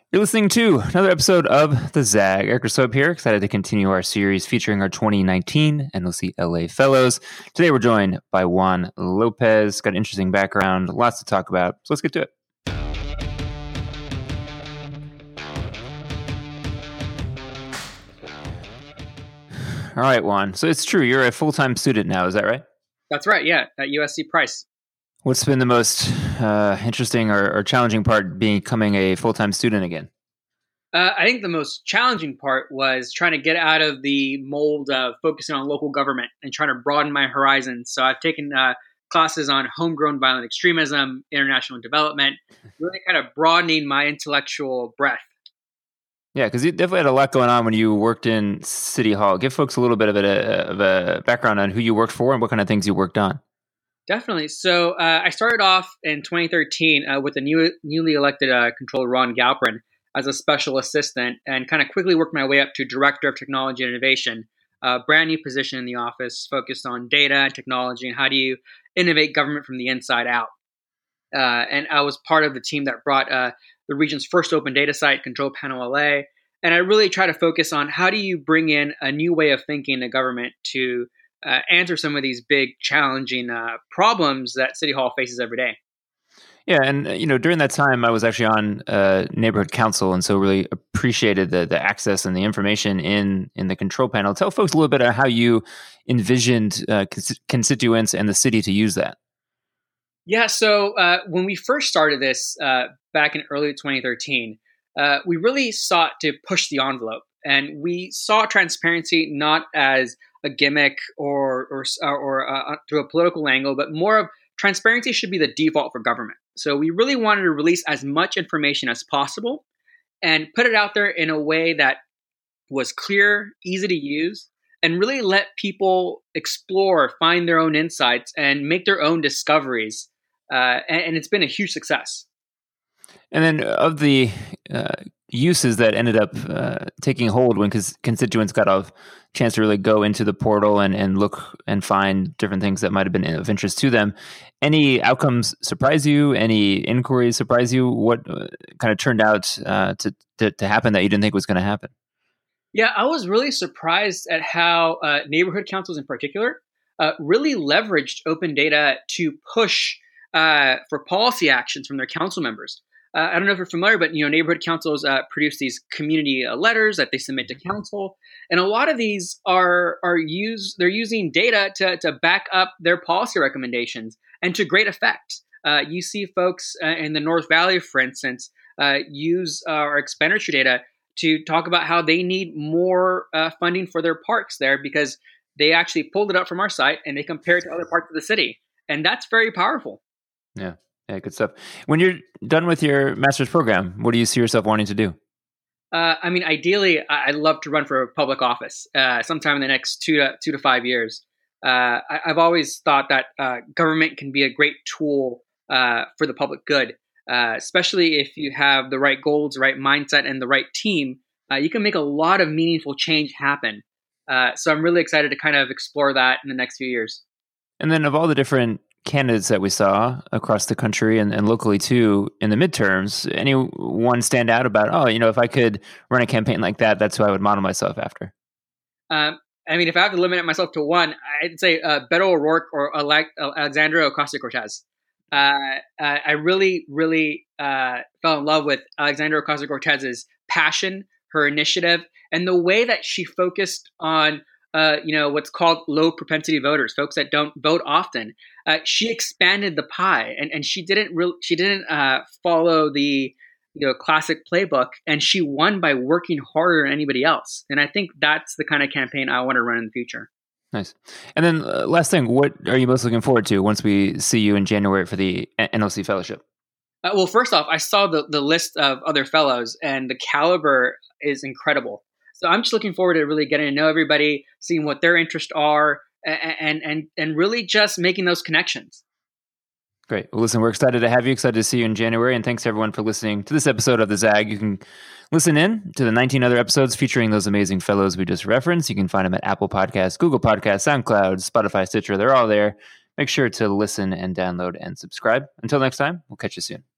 You're listening to another episode of The Zag. Eric Rasoib here, excited to continue our series featuring our 2019 NLC LA Fellows. Today we're joined by Juan Lopez. Got an interesting background, lots to talk about, so let's get to it. All right, Juan. So it's true, you're a full-time student now, is that right? That's right, yeah, at USC Price. What's been the most interesting or challenging part becoming a full-time student again? I think the most challenging part was trying to get out of the mold of focusing on local government and trying to broaden my horizons. So I've taken classes on homegrown violent extremism, international development, really kind of broadening my intellectual breadth. Yeah, because you definitely had a lot going on when you worked in City Hall. Give folks a little bit of a background on who you worked for and what kind of things you worked on. Definitely. So I started off in 2013 with the newly elected Controller Ron Galperin as a special assistant, and kind of quickly worked my way up to Director of Technology and Innovation, a brand new position in the office focused on data and technology and how do you innovate government from the inside out. And I was part of the team that brought the region's first open data site, Control Panel LA. And I really try to focus on how do you bring in a new way of thinking to government to answer some of these big, challenging problems that City Hall faces every day. Yeah, and during that time, I was actually on neighborhood council, and so really appreciated the access and the information in the control panel. Tell folks a little bit about how you envisioned constituents and the city to use that. Yeah, so when we first started this back in early 2013, we really sought to push the envelope, and we saw transparency not as a gimmick or through a political angle, but more of transparency should be the default for government. So we really wanted to release as much information as possible and put it out there in a way that was clear, easy to use, and really let people explore, find their own insights, and make their own discoveries. And it's been a huge success. And then of the uses that ended up taking hold when constituents got a chance to really go into the portal and look and find different things that might have been of interest to them, any outcomes surprise you? Any inquiries surprise you? What kind of turned out to happen that you didn't think was going to happen? Yeah, I was really surprised at how neighborhood councils in particular really leveraged open data to push for policy actions from their council members. I don't know if you're familiar, but neighborhood councils produce these community letters that they submit to council, and a lot of these they're using data to back up their policy recommendations, and to great effect. You see folks in the North Valley, for instance, use our expenditure data to talk about how they need more funding for their parks there because they actually pulled it up from our site and they compare it to other parts of the city, and that's very powerful. Yeah. Yeah, good stuff. When you're done with your master's program, what do you see yourself wanting to do? Ideally, I'd love to run for public office sometime in the next 2 to 5 years. I've always thought that government can be a great tool for the public good, especially if you have the right goals, the right mindset, and the right team. You can make a lot of meaningful change happen. So I'm really excited to kind of explore that in the next few years. And then of all the different candidates that we saw across the country and locally too in the midterms, anyone stand out about, if I could run a campaign like that, that's who I would model myself after? If I have to limit myself to one, I'd say Beto O'Rourke or Alexandria Ocasio-Cortez. I really, really fell in love with Alexandria Ocasio-Cortez's passion, her initiative, and the way that she focused on what's called low propensity voters, folks that don't vote often. She expanded the pie, and she didn't follow the classic playbook, and she won by working harder than anybody else. And I think that's the kind of campaign I want to run in the future. Nice. And then last thing, what are you most looking forward to once we see you in January for the NLC Fellowship? Well, first off, I saw the list of other fellows, and the caliber is incredible. So I'm just looking forward to really getting to know everybody, seeing what their interests are, and really just making those connections. Great. Well, listen, we're excited to have you, excited to see you in January, and thanks everyone for listening to this episode of The Zag. You can listen in to the 19 other episodes featuring those amazing fellows we just referenced. You can find them at Apple Podcasts, Google Podcasts, SoundCloud, Spotify, Stitcher. They're all there. Make sure to listen and download and subscribe. Until next time, we'll catch you soon.